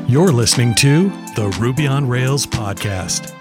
You're listening to the Ruby on Rails podcast.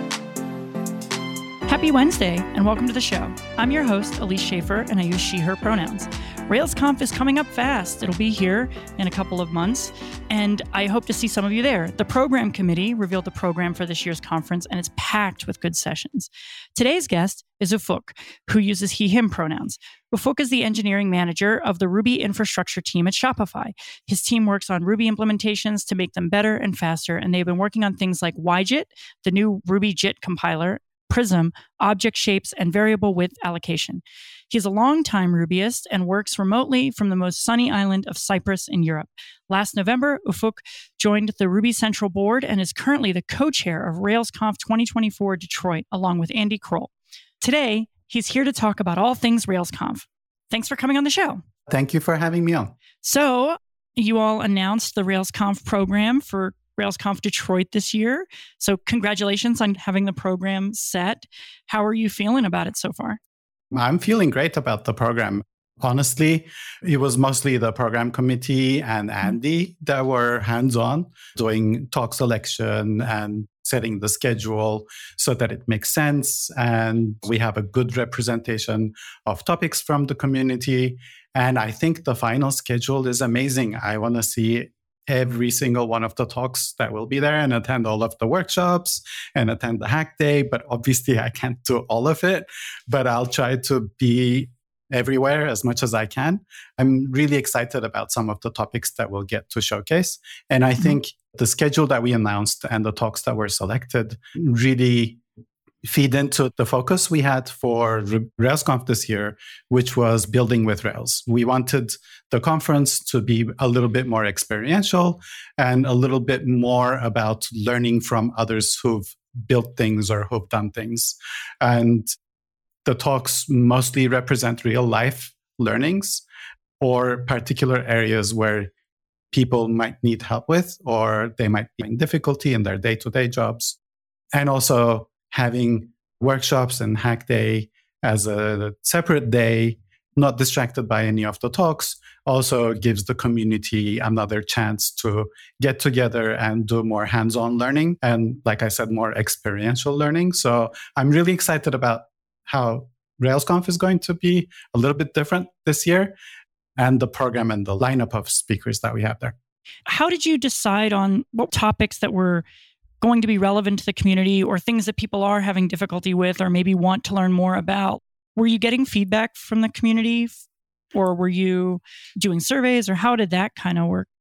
Happy Wednesday, and welcome to the show. I'm your host, Elise Schaefer, and I use she, her pronouns. RailsConf is coming up fast. It'll be here in a couple of months, and I hope to see some of you there. The program committee revealed the program for this year's conference, and it's packed with good sessions. Today's guest is Ufuk, who uses he, him pronouns. Ufuk is the engineering manager of the Ruby infrastructure team at Shopify. His team works on Ruby implementations to make them better and faster, and they've been working on things like YJIT, the new Ruby JIT compiler, Prism, object shapes, and variable width allocation. He's a longtime Rubyist and works remotely from the most sunny island of Cyprus in Europe. Last November, Ufuk joined the Ruby Central Board and is currently the co-chair of RailsConf 2024 Detroit, along with Andy Kroll. Today, he's here to talk about all things RailsConf. Thanks for coming on the show. Thank you for having me on. So, you all announced the RailsConf program for RailsConf Detroit this year. So congratulations on having the program set. How are you feeling about it so far? I'm feeling great about the program. Honestly, it was mostly the program committee and Andy that were hands-on, doing talk selection and setting the schedule so that it makes sense. And we have a good representation of topics from the community. And I think the final schedule is amazing. I want to see every single one of the talks that will be there and attend all of the workshops and attend the hack day. But obviously I can't do all of it, but I'll try to be everywhere as much as I can. I'm really excited about some of the topics that we'll get to showcase. And I think the schedule that we announced and the talks that were selected really feed into the focus we had for RailsConf this year, which was building with Rails. We wanted the conference to be a little bit more experiential and a little bit more about learning from others who've built things or who've done things. And the talks mostly represent real life learnings or particular areas where people might need help with, or they might be in difficulty in their day-to-day jobs. And also having workshops and hack day as a separate day, not distracted by any of the talks, also gives the community another chance to get together and do more hands-on learning. And like I said, more experiential learning. So I'm really excited about how RailsConf is going to be a little bit different this year, and the program and the lineup of speakers that we have there. How did you decide on what topics that were going to be relevant to the community or things that people are having difficulty with or maybe want to learn more about? Were you getting feedback from the community, or were you doing surveys, or how did that kind of work?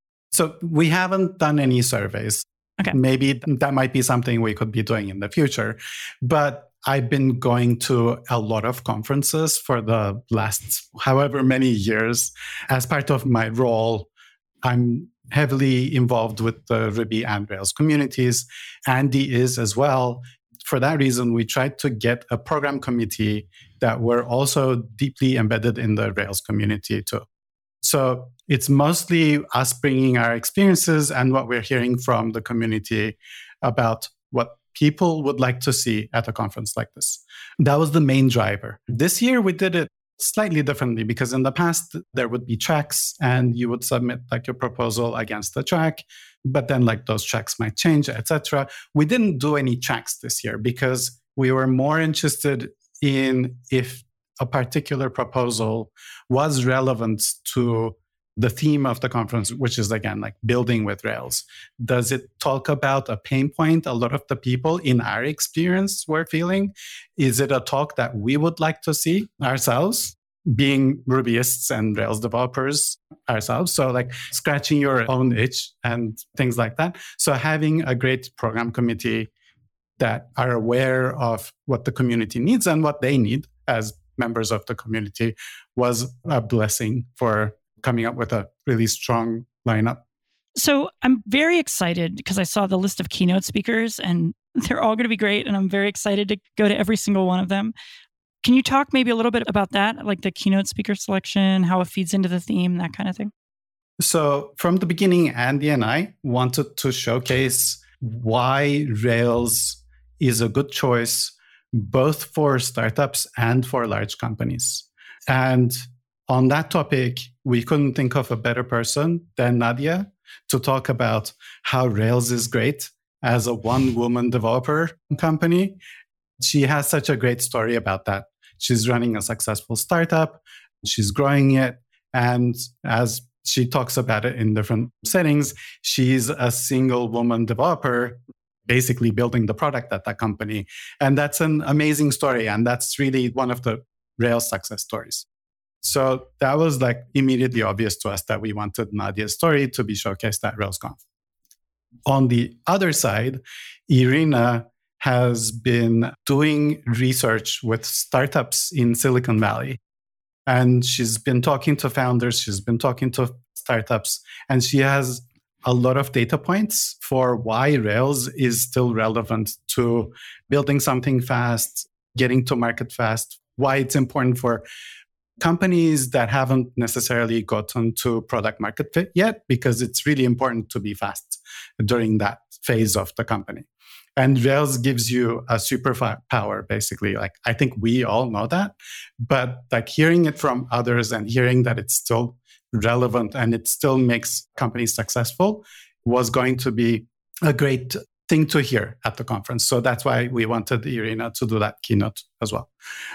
So we haven't done any surveys. Okay. Maybe that might be something we could be doing in the future. But I've been going to a lot of conferences for the last however many years. As part of my role, I'm heavily involved with the Ruby and Rails communities. Andy is as well. For that reason, we tried to get a program committee that were also deeply embedded in the Rails community too. So it's mostly us bringing our experiences and what we're hearing from the community about what people would like to see at a conference like this. That was the main driver. This year, we did it slightly differently, because in the past there would be tracks and you would submit like your proposal against the track, but then like those tracks might change, etc. We didn't do any tracks this year because we were more interested in if a particular proposal was relevant to the theme of the conference, which is again like building with Rails. Does it talk about a pain point a lot of the people in our experience were feeling? Is it a talk that we would like to see ourselves, being Rubyists and Rails developers ourselves? So like scratching your own itch and things like that. So having a great program committee that are aware of what the community needs and what they need as members of the community was a blessing for coming up with a really strong lineup. So I'm very excited because I saw the list of keynote speakers and they're all going to be great. And I'm very excited to go to every single one of them. Can you talk maybe a little bit about that, like the keynote speaker selection, how it feeds into the theme, that kind of thing? So from the beginning, Andy and I wanted to showcase why Rails is a good choice, both for startups and for large companies. And on that topic, we couldn't think of a better person than Nadia to talk about how Rails is great as a one-woman developer company. She has such a great story about that. She's running a successful startup. She's growing it. And as she talks about it in different settings, she's a single woman developer, basically building the product at that company. And that's an amazing story. And that's really one of the Rails success stories. So that was like immediately obvious to us that we wanted Nadia's story to be showcased at RailsConf. On the other side, Irina has been doing research with startups in Silicon Valley. And she's been talking to founders, she's been talking to startups, and she has a lot of data points for why Rails is still relevant to building something fast, getting to market fast, why it's important for companies that haven't necessarily gotten to product market fit yet, because it's really important to be fast during that phase of the company. And Rails gives you a superpower, basically. Like, I think we all know that, but like hearing it from others and hearing that it's still relevant and it still makes companies successful was going to be a great thing to hear at the conference. So that's why we wanted Irina to do that keynote as well.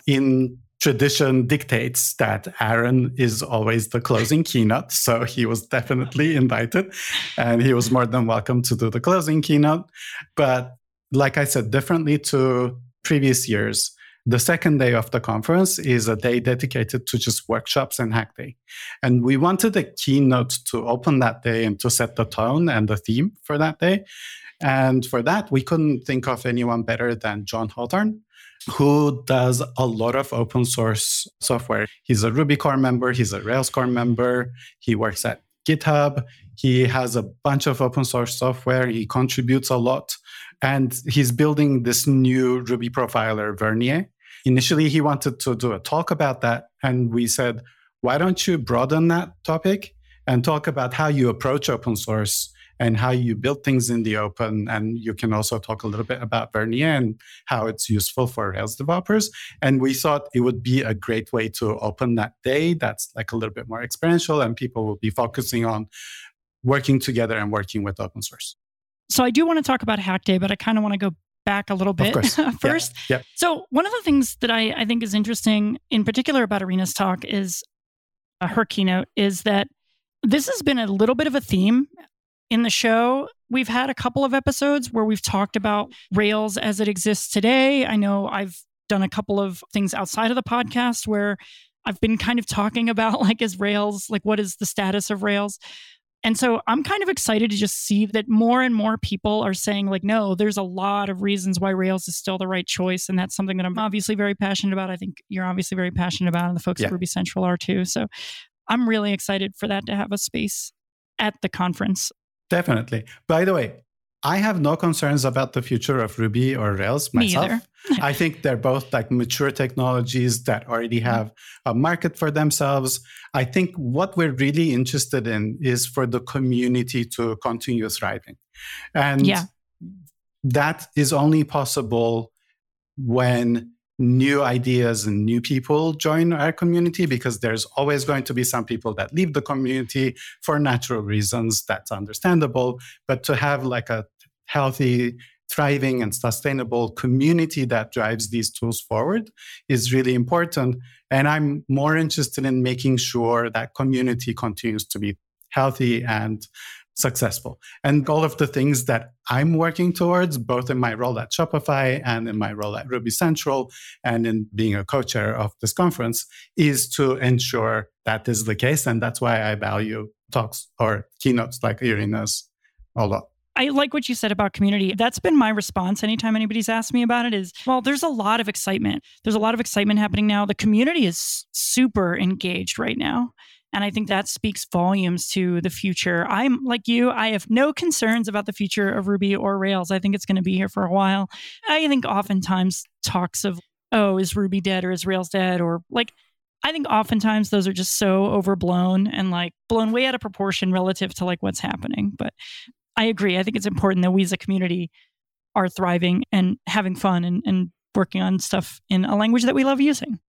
In tradition dictates that Aaron is always the closing keynote. So he was definitely invited and he was more than welcome to do the closing keynote. But like I said, differently to previous years, the second day of the conference is a day dedicated to just workshops and hack day. And we wanted a keynote to open that day and to set the tone and the theme for that day. And for that, we couldn't think of anyone better than John Hawthorne, who does a lot of open source software. He's a Ruby core member. He's a Rails core member. He works at GitHub. He has a bunch of open source software. He contributes a lot. And he's building this new Ruby profiler, Vernier. Initially, he wanted to do a talk about that. And we said, why don't you broaden that topic and talk about how you approach open source and how you build things in the open. And you can also talk a little bit about Vernier and how it's useful for Rails developers. And we thought it would be a great way to open that day. That's like a little bit more experiential and people will be focusing on working together and working with open source. So I do want to talk about Hack Day, but I kind of want to go back a little bit first. Yeah. So one of the things that I think is interesting, in particular about Irina's talk, is her keynote, is that this has been a little bit of a theme in the show. We've had a couple of episodes where we've talked about Rails as it exists today. I know I've done a couple of things outside of the podcast where I've been kind of talking about, like, is Rails, like, what is the status of Rails? And so I'm kind of excited to just see that more and more people are saying, like, no, there's a lot of reasons why Rails is still the right choice. And that's something that I'm obviously very passionate about. I think you're obviously very passionate about, and the folks at Ruby Central are too. So I'm really excited for that to have a space at the conference. Definitely. By the way, I have no concerns about the future of Ruby or Rails myself. Me either. I think they're both like mature technologies that already have a market for themselves. I think what we're really interested in is for the community to continue thriving. And that is only possible when new ideas and new people join our community, because there's always going to be some people that leave the community for natural reasons. That's understandable. But to have like a healthy, thriving, and sustainable community that drives these tools forward is really important. And I'm more interested in making sure that community continues to be healthy and successful. And all of the things that I'm working towards, both in my role at Shopify and in my role at Ruby Central and in being a co-chair of this conference, is to ensure that is the case. And that's why I value talks or keynotes like Irina's a lot. I like what you said about community. That's been my response anytime anybody's asked me about it is, well, there's a lot of excitement. There's a lot of excitement happening now. The community is super engaged right now. And I think that speaks volumes to the future. I'm like you, I have no concerns about the future of Ruby or Rails. I think it's going to be here for a while. I think oftentimes talks of, oh, is Ruby dead or is Rails dead? Or like, I think oftentimes those are just so overblown and like blown way out of proportion relative to like what's happening. But I agree. I think it's important that we as a community are thriving and having fun and working on stuff in a language that we love using.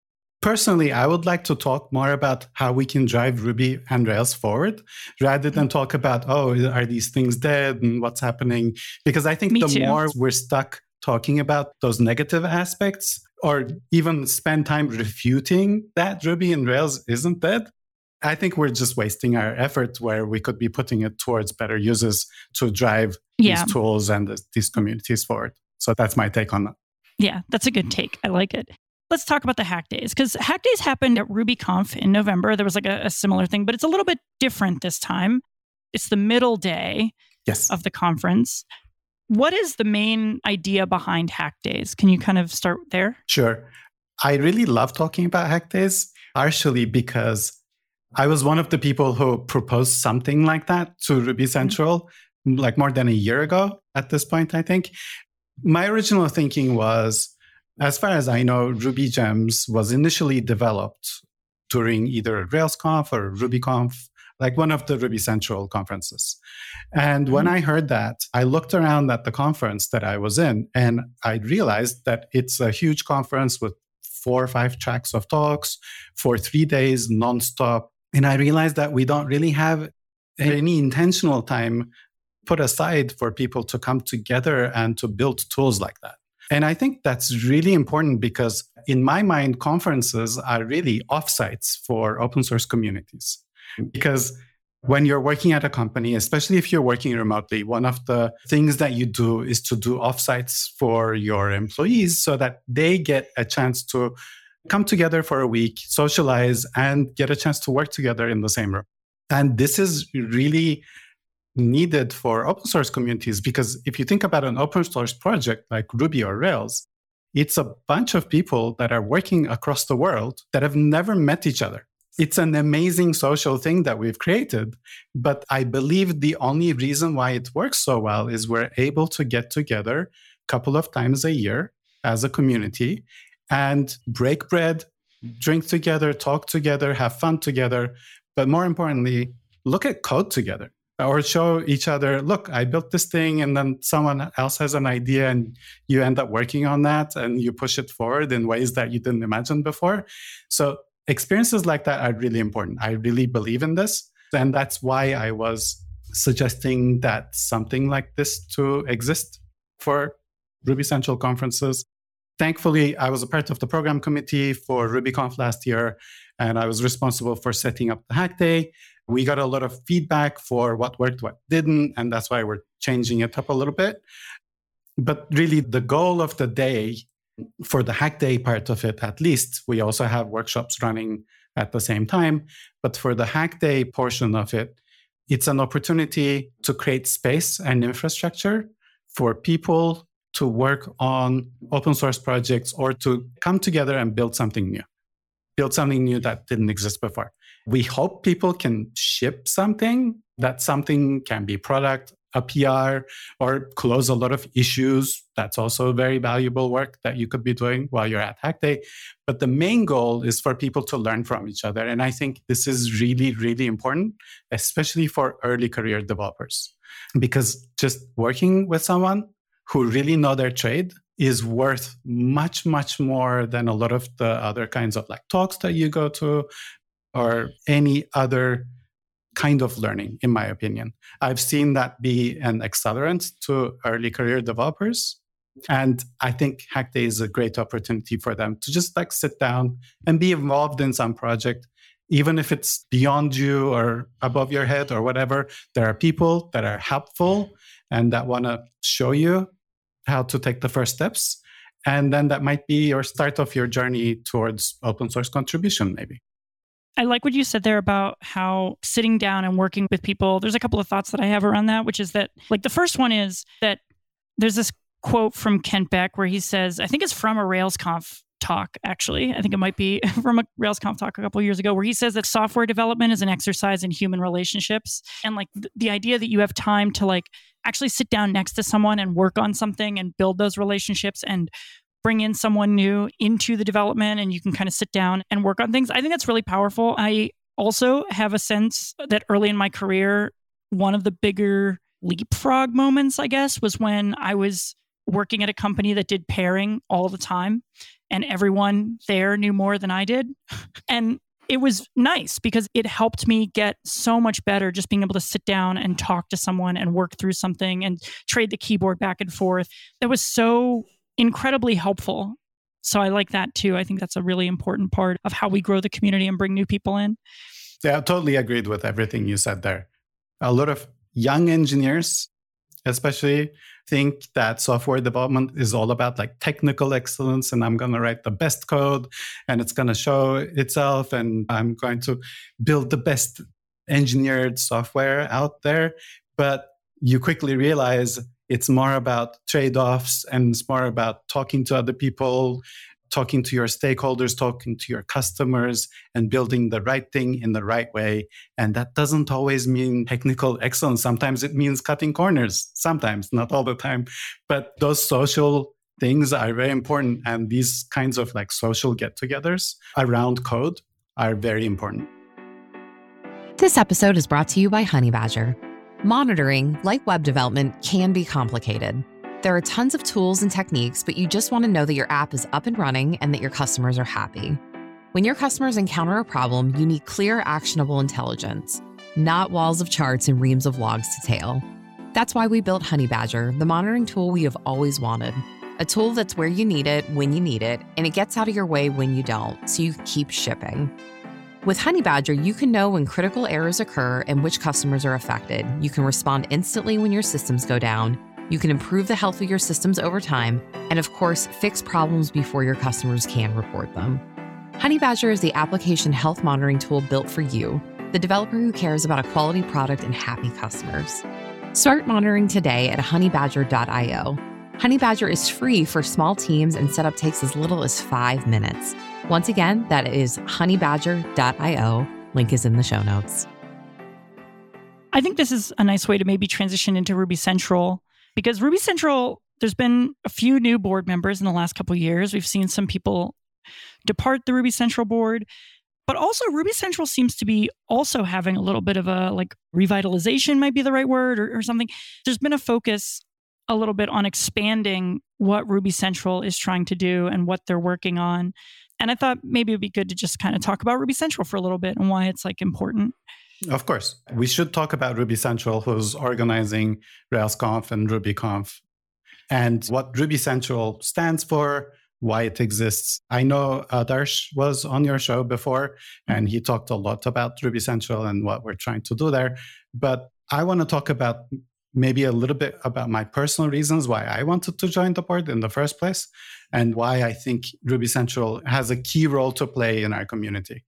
Personally, I would like to talk more about how we can drive Ruby and Rails forward rather than talk about, are these things dead and what's happening? Because I think more we're stuck talking about those negative aspects or even spend time refuting that Ruby and Rails isn't dead, I think we're just wasting our effort where we could be putting it towards better uses to drive these tools and these communities forward. So that's my take on that. Yeah, that's a good take. I like it. Let's talk about the Hack Days, because Hack Days happened at RubyConf in November. There was like a similar thing, but it's a little bit different this time. It's the middle day of the conference. What is the main idea behind Hack Days? Can you kind of start there? Sure. I really love talking about Hack Days, partially because I was one of the people who proposed something like that to Ruby Central like more than a year ago at this point, I think. My original thinking was, as far as I know, Ruby Gems was initially developed during either RailsConf or RubyConf, like one of the Ruby Central conferences. And when I heard that, I looked around at the conference that I was in, and I realized that it's a huge conference with 4 or 5 tracks of talks for 3 days nonstop. And I realized that we don't really have any intentional time put aside for people to come together and to build tools like that. And I think that's really important because in my mind, conferences are really offsites for open source communities. Because when you're working at a company, especially if you're working remotely, one of the things that you do is to do offsites for your employees so that they get a chance to come together for a week, socialize, and get a chance to work together in the same room. And this is really needed for open source communities, because if you think about an open source project like Ruby or Rails, it's a bunch of people that are working across the world that have never met each other. It's an amazing social thing that we've created, but I believe the only reason why it works so well is we're able to get together a couple of times a year as a community and break bread, drink together, talk together, have fun together, but more importantly, look at code together. Or show each other, look, I built this thing, and then someone else has an idea and you end up working on that and you push it forward in ways that you didn't imagine before. So experiences like that are really important. I really believe in this. And that's why I was suggesting that something like this to exist for Ruby Central conferences. Thankfully, I was a part of the program committee for RubyConf last year, and I was responsible for setting up the Hack Day. We got a lot of feedback for what worked, what didn't, and that's why we're changing it up a little bit. But really, the goal of the day, for the Hack Day part of it at least, we also have workshops running at the same time. But for the Hack Day portion of it, it's an opportunity to create space and infrastructure for people to work on open source projects or to come together and build something new that didn't exist before. We hope people can ship something. That something can be product, a PR, or close a lot of issues. That's also very valuable work that you could be doing while you're at Hack Day. But the main goal is for people to learn from each other. And I think this is really, really important, especially for early career developers. Because just working with someone who really know their trade is worth much, much more than a lot of the other kinds of like talks that you go to or any other kind of learning, in my opinion. I've seen that be an accelerant to early career developers. And I think Hack Day is a great opportunity for them to just like sit down and be involved in some project, even if it's beyond you or above your head or whatever. There are people that are helpful and that want to show you how to take the first steps. And then that might be your start of your journey towards open source contribution, maybe. I like what you said there about how sitting down and working with people, there's a couple of thoughts that I have around that, which is that, like, the first one is that there's this quote from Kent Beck where he says, I think it's from a RailsConf talk, actually. I think it might be from a RailsConf talk a couple of years ago, where he says that software development is an exercise in human relationships. And like the idea that you have time to like actually sit down next to someone and work on something and build those relationships and bring in someone new into the development, and you can kind of sit down and work on things. I think that's really powerful. I also have a sense that early in my career, one of the bigger leapfrog moments, I guess, was when I was working at a company that did pairing all the time, and everyone there knew more than I did. And it was nice because it helped me get so much better just being able to sit down and talk to someone and work through something and trade the keyboard back and forth. That was so incredibly helpful. So I like that too. I think that's a really important part of how we grow the community and bring new people in. Yeah, I totally agreed with everything you said there. A lot of young engineers, especially, think that software development is all about like technical excellence, and I'm going to write the best code and it's going to show itself, and I'm going to build the best engineered software out there. But you quickly realize it's more about trade-offs, and it's more about talking to other people, talking to your stakeholders, talking to your customers, and building the right thing in the right way. And that doesn't always mean technical excellence. Sometimes it means cutting corners. Sometimes, not all the time. But those social things are very important. And these kinds of like social get-togethers around code are very important. This episode is brought to you by Honeybadger. Monitoring, like web development, can be complicated. There are tons of tools and techniques, but you just want to know that your app is up and running and that your customers are happy. When your customers encounter a problem, you need clear, actionable intelligence, not walls of charts and reams of logs to tail. That's why we built Honeybadger, the monitoring tool we have always wanted. A tool that's where you need it, when you need it, and it gets out of your way when you don't, so you keep shipping. With Honeybadger, you can know when critical errors occur and which customers are affected. You can respond instantly when your systems go down. You can improve the health of your systems over time, and of course, fix problems before your customers can report them. Honeybadger is the application health monitoring tool built for you, the developer who cares about a quality product and happy customers. Start monitoring today at honeybadger.io. Honeybadger is free for small teams, and setup takes as little as 5 minutes. Once again, that is honeybadger.io. Link is in the show notes. I think this is a nice way to maybe transition into Ruby Central, because Ruby Central, there's been a few new board members in the last couple of years. We've seen some people depart the Ruby Central board, but also Ruby Central seems to be also having a little bit of a like revitalization might be the right word or something. There's been a focus a little bit on expanding what Ruby Central is trying to do and what they're working on. And I thought maybe it'd be good to just kind of talk about Ruby Central for a little bit and why it's like important. Of course. We should talk about Ruby Central, who's organizing RailsConf and RubyConf, and what Ruby Central stands for, why it exists. I know Darsh was on your show before, and he talked a lot about Ruby Central and what we're trying to do there. But I want to talk about maybe a little bit about my personal reasons why I wanted to join the board in the first place, and why I think Ruby Central has a key role to play in our community.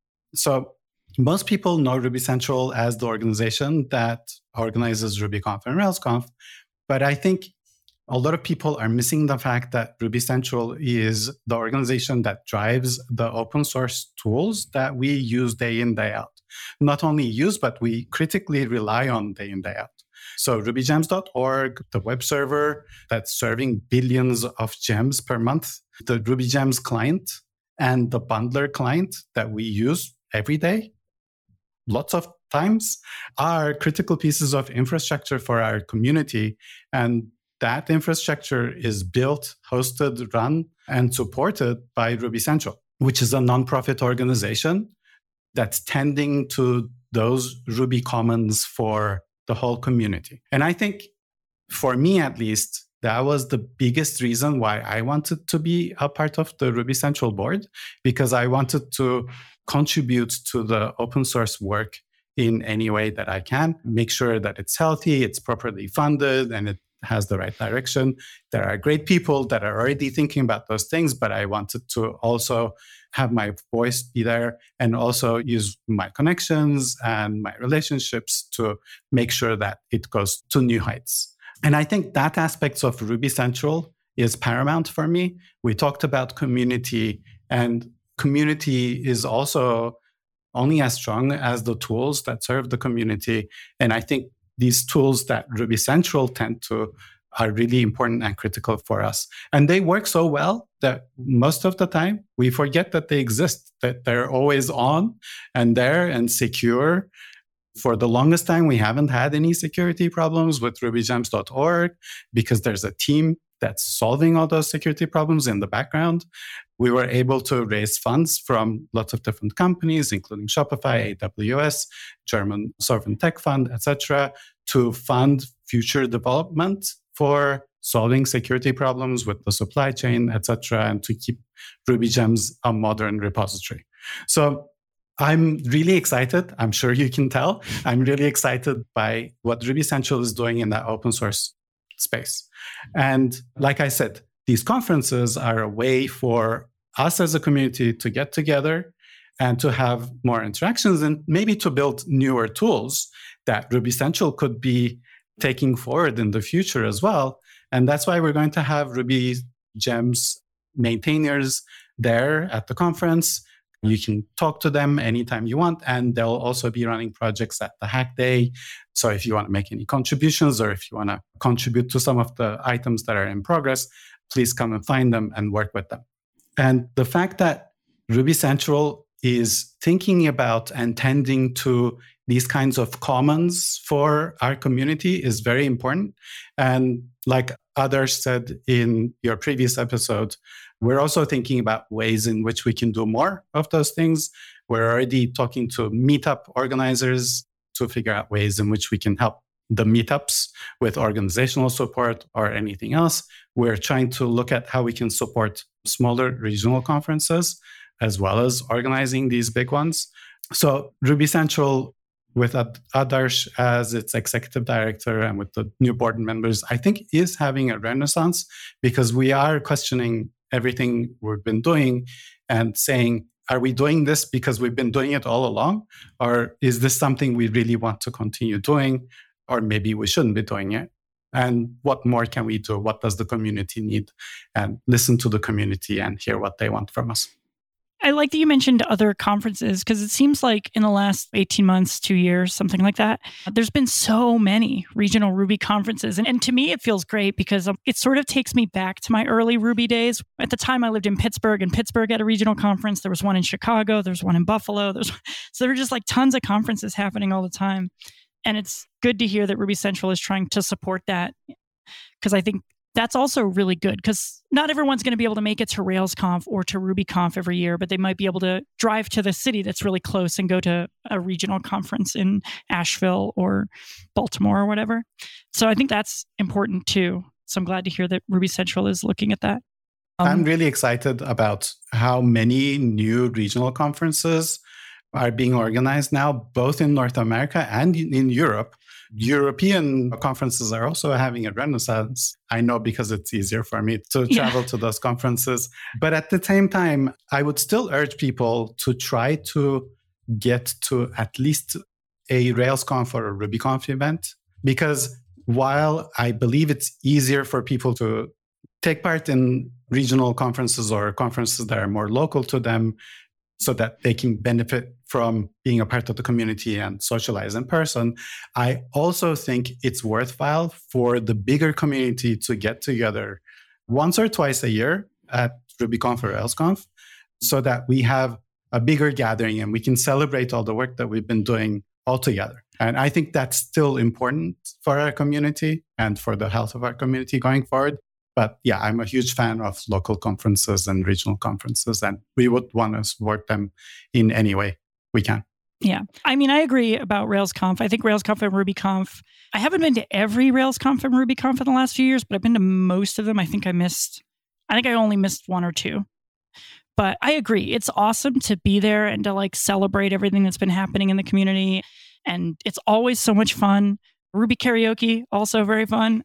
So most people know Ruby Central as the organization that organizes RubyConf and RailsConf, but I think a lot of people are missing the fact that Ruby Central is the organization that drives the open source tools that we use day in, day out. Not only use, but we critically rely on day in, day out. So rubygems.org, the web server that's serving billions of gems per month, the RubyGems client, and the bundler client that we use every day, lots of times, are critical pieces of infrastructure for our community. And that infrastructure is built, hosted, run, and supported by Ruby Central, which is a nonprofit organization that's tending to those Ruby Commons for the whole community. And I think, for me at least, that was the biggest reason why I wanted to be a part of the Ruby Central board, because I wanted to contribute to the open source work in any way that I can, make sure that it's healthy, it's properly funded, and it has the right direction. There are great people that are already thinking about those things, but I wanted to also have my voice be there and also use my connections and my relationships to make sure that it goes to new heights. And I think that aspect of Ruby Central is paramount for me. We talked about community, and community is also only as strong as the tools that serve the community. And I think these tools that Ruby Central tend to are really important and critical for us. And they work so well that most of the time we forget that they exist, that they're always on and there and secure. For the longest time, we haven't had any security problems with rubygems.org because there's a team that's solving all those security problems in the background. We were able to raise funds from lots of different companies, including Shopify, AWS, German Sovereign Tech Fund, etc., to fund future development for solving security problems with the supply chain, etc., and to keep RubyGems a modern repository. So I'm really excited. I'm sure you can tell. I'm really excited by what Ruby Central is doing in that open source space. And like I said, these conferences are a way for us as a community to get together and to have more interactions and maybe to build newer tools that Ruby Central could be taking forward in the future as well. And that's why we're going to have RubyGems maintainers there at the conference. You can talk to them anytime you want, and they'll also be running projects at the Hack Day. So if you want to make any contributions or if you want to contribute to some of the items that are in progress, please come and find them and work with them. And the fact that Ruby Central is thinking about and tending to these kinds of commons for our community is very important. And like others said in your previous episode, we're also thinking about ways in which we can do more of those things. We're already talking to meetup organizers to figure out ways in which we can help the meetups with organizational support or anything else. We're trying to look at how we can support smaller regional conferences as well as organizing these big ones. So Ruby Central, with Adarsh as its executive director and with the new board members, I think is having a renaissance because we are questioning everything we've been doing and saying, are we doing this because we've been doing it all along? Or is this something we really want to continue doing? Or maybe we shouldn't be doing it. And what more can we do? What does the community need? And listen to the community and hear what they want from us. I like that you mentioned other conferences because it seems like in the last 18 months, 2 years, something like that, there's been so many regional Ruby conferences. And to me, it feels great because it sort of takes me back to my early Ruby days. At the time, I lived in Pittsburgh, and Pittsburgh had a regional conference. There was one in Chicago. There's one in Buffalo. So there were just like tons of conferences happening all the time. And it's good to hear that Ruby Central is trying to support that because I think that's also really good because not everyone's going to be able to make it to RailsConf or to RubyConf every year, but they might be able to drive to the city that's really close and go to a regional conference in Asheville or Baltimore or whatever. So I think that's important too. So I'm glad to hear that Ruby Central is looking at that. I'm really excited about how many new regional conferences are being organized now, both in North America and in Europe. European conferences are also having a renaissance. I know because it's easier for me to travel to those conferences. But at the same time, I would still urge people to try to get to at least a RailsConf or a RubyConf event. Because while I believe it's easier for people to take part in regional conferences or conferences that are more local to them, so that they can benefit from being a part of the community and socialize in person, I also think it's worthwhile for the bigger community to get together once or twice a year at RubyConf or RailsConf so that we have a bigger gathering and we can celebrate all the work that we've been doing all together. And I think that's still important for our community and for the health of our community going forward. But yeah, I'm a huge fan of local conferences and regional conferences, and we would want to support them in any way we can. Yeah. I mean, I agree about RailsConf. I think RailsConf and RubyConf, I haven't been to every RailsConf and RubyConf in the last few years, but I've been to most of them. I think I only missed one or two. But I agree. It's awesome to be there and to like celebrate everything that's been happening in the community. And it's always so much fun. Ruby karaoke, also very fun.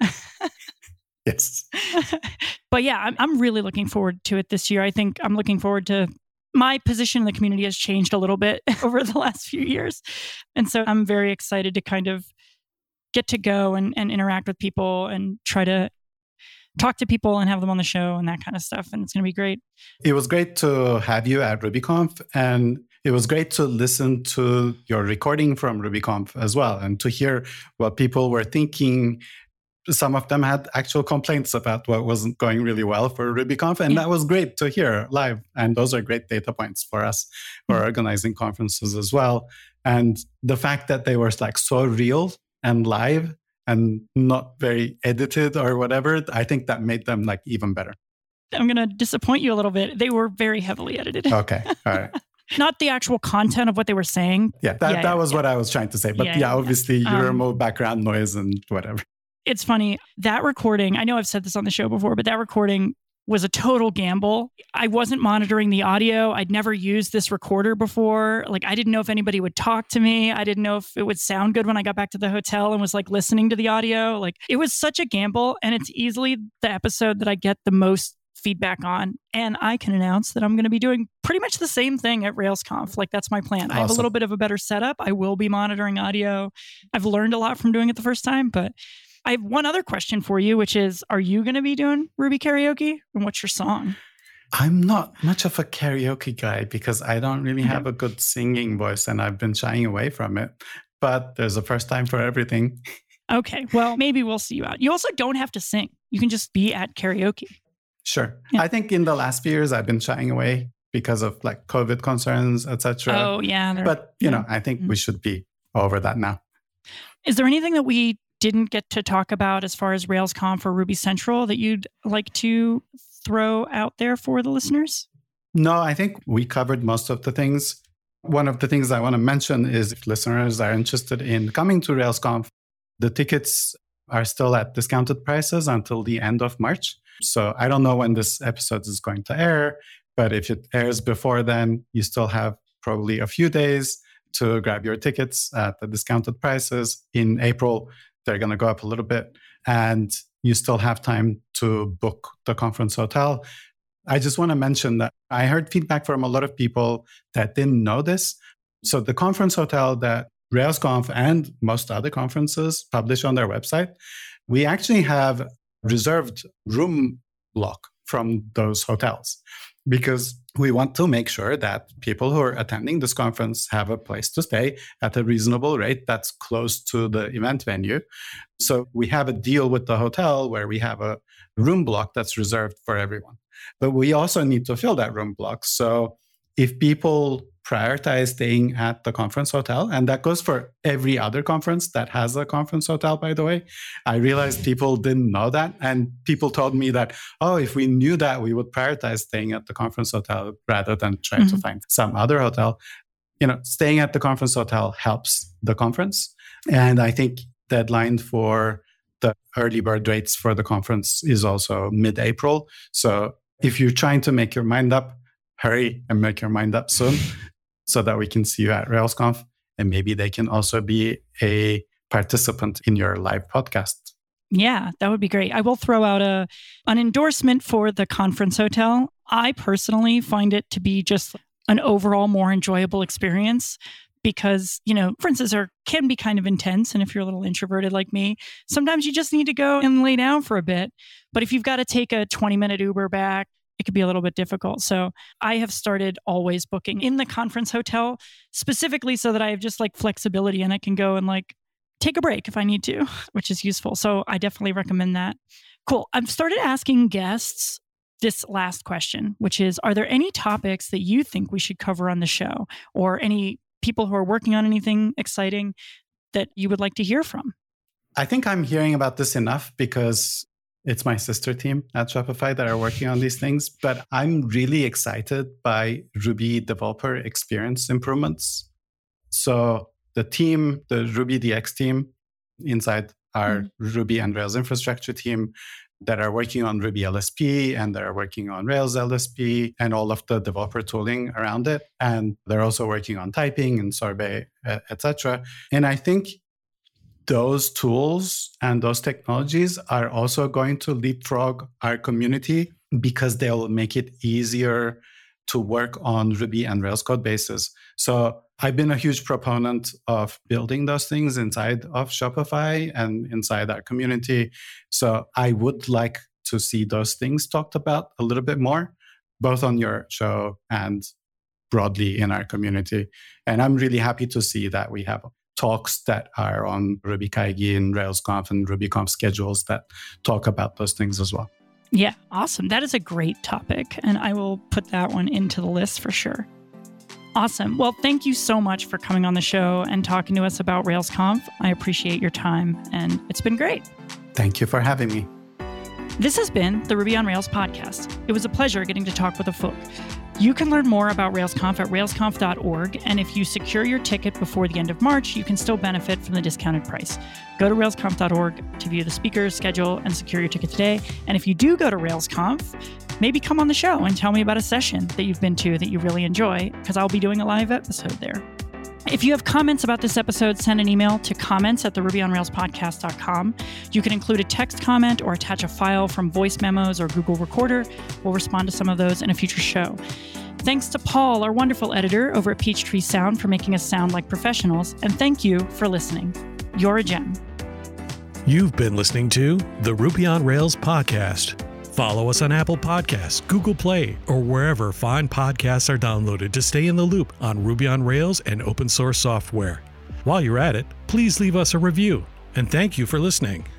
Yes. But yeah, I'm really looking forward to it this year. I think I'm looking forward to my position in the community has changed a little bit over the last few years. And so I'm very excited to kind of get to go and interact with people and try to talk to people and have them on the show and that kind of stuff. And it's going to be great. It was great to have you at RubyConf, and it was great to listen to your recording from RubyConf as well and to hear what people were thinking. Some of them had actual complaints about what wasn't going really well for RubyConf, and that was great to hear live. And those are great data points for us for organizing conferences as well. And the fact that they were like so real and live and not very edited or whatever, I think that made them like even better. I'm going to disappoint you a little bit. They were very heavily edited. Okay. All right. Not the actual content of what they were saying. Yeah, that was what I was trying to say. But obviously you remove background noise and whatever. It's funny. That recording, I know I've said this on the show before, but that recording was a total gamble. I wasn't monitoring the audio. I'd never used this recorder before. Like, I didn't know if anybody would talk to me. I didn't know if it would sound good when I got back to the hotel and was like listening to the audio. Like, it was such a gamble. And it's easily the episode that I get the most feedback on. And I can announce that I'm going to be doing pretty much the same thing at RailsConf. Like, that's my plan. Awesome. I have a little bit of a better setup. I will be monitoring audio. I've learned a lot from doing it the first time, but I have one other question for you, which is, are you going to be doing Ruby karaoke? And what's your song? I'm not much of a karaoke guy because I don't really have a good singing voice and I've been shying away from it. But there's a first time for everything. Okay, well, maybe we'll see you out. You also don't have to sing. You can just be at karaoke. Sure. Yeah. I think in the last few years, I've been shying away because of like COVID concerns, etc. Oh, yeah. But, I think we should be over that now. Is there anything that we didn't get to talk about as far as RailsConf or Ruby Central that you'd like to throw out there for the listeners? No, I think we covered most of the things. One of the things I want to mention is if listeners are interested in coming to RailsConf, the tickets are still at discounted prices until the end of March. So I don't know when this episode is going to air, but if it airs before then, you still have probably a few days to grab your tickets at the discounted prices. In April, they're going to go up a little bit, and you still have time to book the conference hotel. I just want to mention that I heard feedback from a lot of people that didn't know this. So the conference hotel that RailsConf and most other conferences publish on their website, we actually have reserved room block from those hotels because we want to make sure that people who are attending this conference have a place to stay at a reasonable rate that's close to the event venue. So we have a deal with the hotel where we have a room block that's reserved for everyone. But we also need to fill that room block. So if people prioritize staying at the conference hotel, and that goes for every other conference that has a conference hotel, by the way. I realized people didn't know that. And people told me that, if we knew that, we would prioritize staying at the conference hotel rather than trying to find some other hotel. Staying at the conference hotel helps the conference. And I think deadline for the early bird rates for the conference is also mid-April. So if you're trying to make your mind up, hurry and make your mind up soon so that we can see you at RailsConf, and maybe they can also be a participant in your live podcast. Yeah, that would be great. I will throw out an endorsement for the conference hotel. I personally find it to be just an overall more enjoyable experience because, conferences can be kind of intense. And if you're a little introverted like me, sometimes you just need to go and lay down for a bit. But if you've got to take a 20-minute Uber back, it could be a little bit difficult. So I have started always booking in the conference hotel specifically so that I have just like flexibility and I can go and like take a break if I need to, which is useful. So I definitely recommend that. Cool. I've started asking guests this last question, which is, are there any topics that you think we should cover on the show or any people who are working on anything exciting that you would like to hear from? I think I'm hearing about this enough because it's my sister team at Shopify that are working on these things, but I'm really excited by Ruby developer experience improvements. So the Ruby DX team inside our Ruby and Rails infrastructure team that are working on Ruby LSP and they're working on Rails LSP and all of the developer tooling around it. And they're also working on typing and Sorbet, etc. And I think those tools and those technologies are also going to leapfrog our community because they'll make it easier to work on Ruby and Rails code bases. So I've been a huge proponent of building those things inside of Shopify and inside our community. So I would like to see those things talked about a little bit more, both on your show and broadly in our community. And I'm really happy to see that we have talks that are on RubyKaigi and RailsConf and RubyConf schedules that talk about those things as well. Yeah, awesome. That is a great topic. And I will put that one into the list for sure. Awesome. Well, thank you so much for coming on the show and talking to us about RailsConf. I appreciate your time, and it's been great. Thank you for having me. This has been the Ruby on Rails podcast. It was a pleasure getting to talk with Afuk. You can learn more about RailsConf at railsconf.org, and if you secure your ticket before the end of March, you can still benefit from the discounted price. Go to railsconf.org to view the speakers, schedule, and secure your ticket today. And if you do go to RailsConf, maybe come on the show and tell me about a session that you've been to that you really enjoy, because I'll be doing a live episode there. If you have comments about this episode, send an email to comments@therubyonrailspodcast.com. You can include a text comment or attach a file from Voice Memos or Google Recorder. We'll respond to some of those in a future show. Thanks to Paul, our wonderful editor over at Peachtree Sound, for making us sound like professionals. And thank you for listening. You're a gem. You've been listening to the Ruby on Rails podcast. Follow us on Apple Podcasts, Google Play, or wherever fine podcasts are downloaded to stay in the loop on Ruby on Rails and open source software. While you're at it, please leave us a review, and thank you for listening.